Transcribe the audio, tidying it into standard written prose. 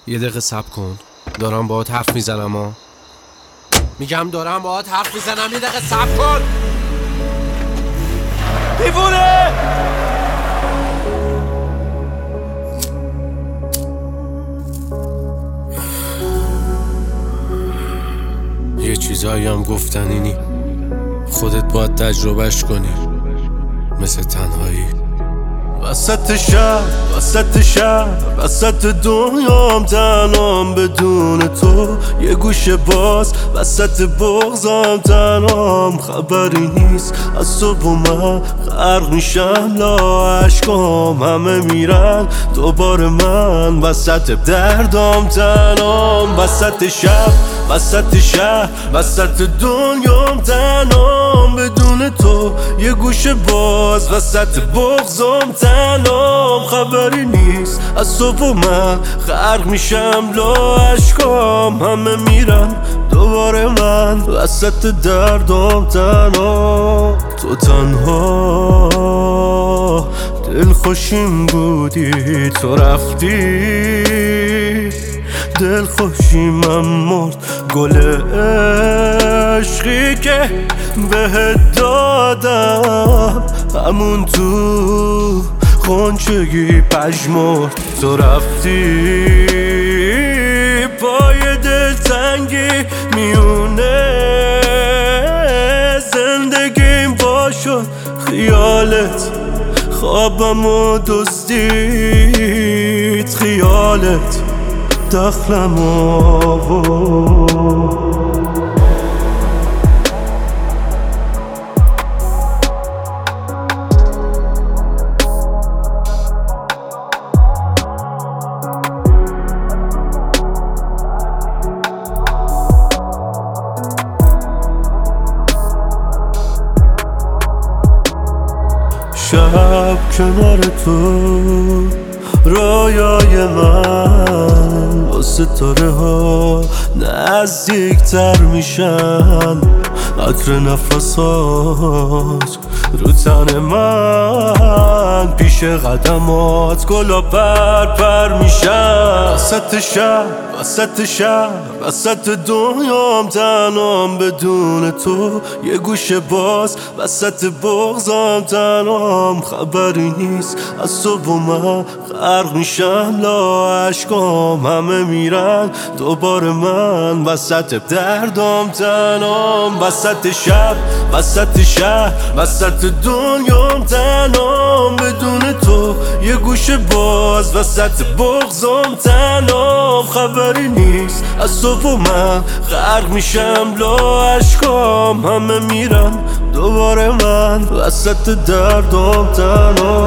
یه دقیقه صبر کن، دارم باهات حرف میزنم ها. میگم دارم باهات حرف میزنم، یه دقیقه صبر کن. دیوونه! یه چیزایی هم گفتنی نی، خودت باید تجربهش کنی، مثل تنهایی وسط شهر، وسط شهر، وسط دنیام تنهام بدون تو. یه گوشه باز وسط بغضم تنهام، خبری نیست از تو و من غرق میشم لا عشقام همه میرن دوباره من وسط دردام تنهام. وسط شهر، وسط شهر، وسط دنیام تنهام بدون تو. یه گوشه باز وسط بغضم تنهام، خبری نیست از تو و من غرق میشم لا عشقام همه میرن دوباره من وسط دردام تنها. تو تنها دل خوشیم بودی، تو رفتی دل خوشیمم مرد. گل عشقی که بهت دادم همون تو خونچگی پژمرد. تو رفتی پای دلتنگی میونه زندگیم با شد خیالت، خوابم و دزدید خیالت دخلم آورد. شب کنار تو رویای من با ستاره ها نزدیک تر میشن، عطر نفسات رو تن من پیش قدمات گلا پر میشن. وسط شهر، وسط شهر، وسط دنیام تنهام بدون تو. یه گوشه باز وسط بغضم تنهام، خبری نیست از تو و من غرق میشم لا عشقام همه میرن دوباره من وسط دردام تنهام. وسط شب، وسط شهر، وسط دنیام تنهام بدون تو. یه گوشه باز وسط بغضم تنهام، خبری نیست از تو و من غرق میشم لا عشقام همه میرن دوباره من وسط دردام تنهام.